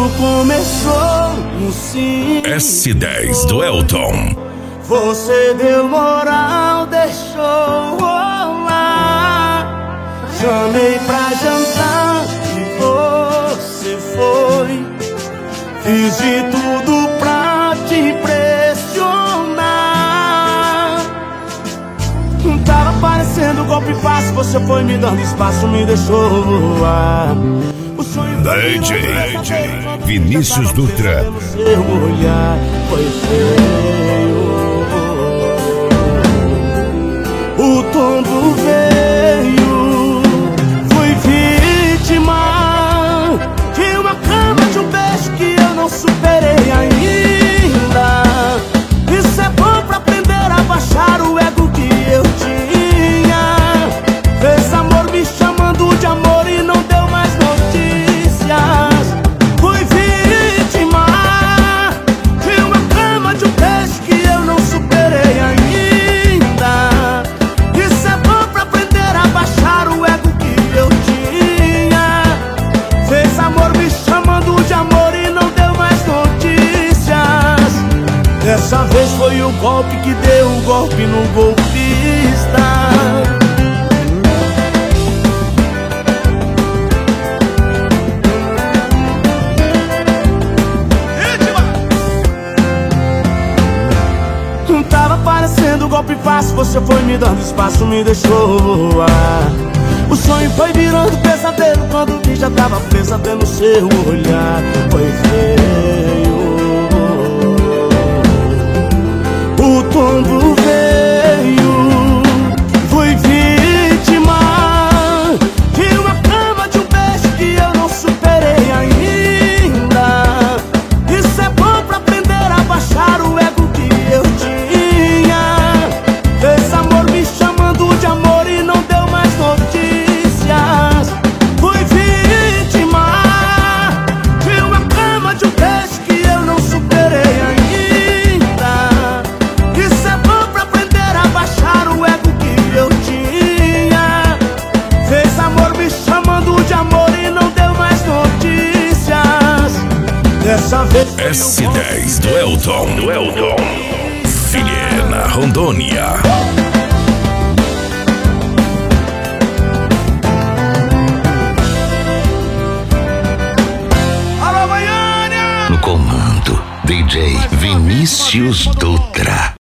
Tudo começou no sim. S10 do Elton. Você deu moral, deixou rolar. Chamei pra jantar e você foi. Fiz de tudo pra te impressionar. Tava parecendo golpe fácil, você foi me dando espaço, me deixou voar. O sonho DJ Vinícius Dutra. Seu olhar foi feio. O tombo veio. Fui vítima de uma cama, de um beijo que eu não superei ainda. Isso é bom pra aprender a baixar o ego que eu tinha. Fez amor me chamando de amor e não deu mais notícias. Fui vítima de uma cama, de um beijo que eu não superei ainda. Isso é bom pra aprender a baixar o ego que eu tinha. Fez amor me chamando de amor e não deu mais notícias. Dessa vez foi o golpe que deu o golpe no golpista. Tava parecendo golpe fácil, você foi me dando espaço, me deixou voar. O sonho foi virando pesadelo quando vi já tava presa pelo seu olhar. Foi feio. O tombo veio. Fui vítima de uma cama, de um beijo que eu não superei ainda. Isso é bom pra aprender a baixar o ego que eu tinha. Fez amor me chamando de amor e não deu mais notícias. Fui vítima de uma cama, de um beijo que eu não superei ainda. Isso é bom pra aprender a baixar o ego que eu tinha. Fez amor me chamando de amor e não deu mais notícias. Dessa vez S10 do Elton. Vilhena, Rondônia. No comando, DJ Vinícius Dutra.